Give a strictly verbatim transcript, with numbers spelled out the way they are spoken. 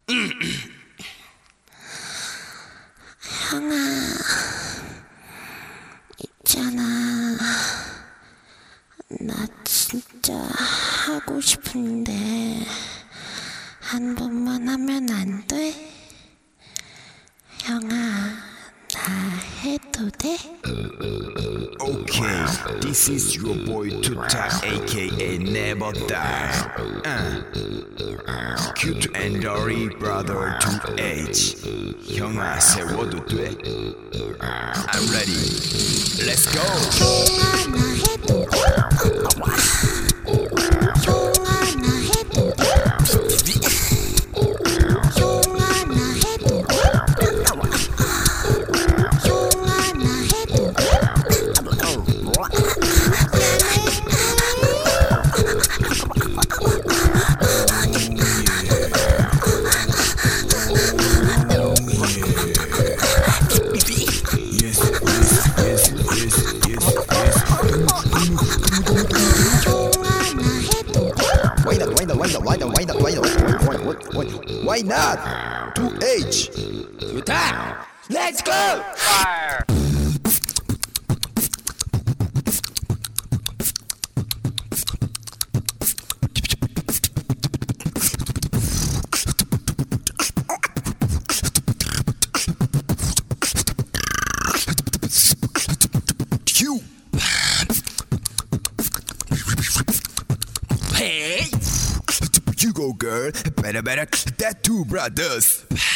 형아, 있잖아. 나 진짜 하고 싶은데 한 번만 하면 안 돼? 형아, 나 해도 돼? Okay, this is your boy Tuta, aka Never Die. Uh. Cute and dirty brother to H. 형아 세워도 돼. I'm ready. Let's go. 형아, 나 해도 돼? 형아, 나 해도 돼? 형아, 나 해도 돼? 형아, 나 해도 돼? Why not? To H. Tuta. Let's go. Fire. Hey, you go, girl. Better, better. That two brothers.